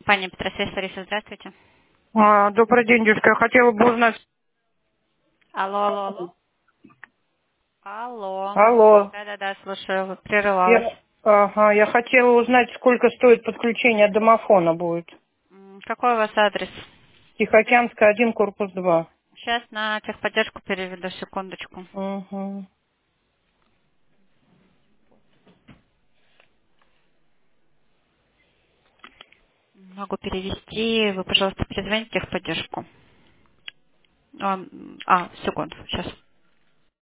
Пани Петросвязь, Лариса, здравствуйте. Добрый день, девушка. Я хотела бы узнать... Алло, алло, алло. Алло. Алло. Да-да-да, слушаю, прерывалась. Я хотела узнать, сколько стоит подключение домофона будет. Какой у вас адрес? Тихоокеанская, 1, корпус 2. Сейчас на техподдержку переведу, секундочку. Угу. Могу перевести. Вы, пожалуйста, перезвоните в техподдержку. Секунду, сейчас.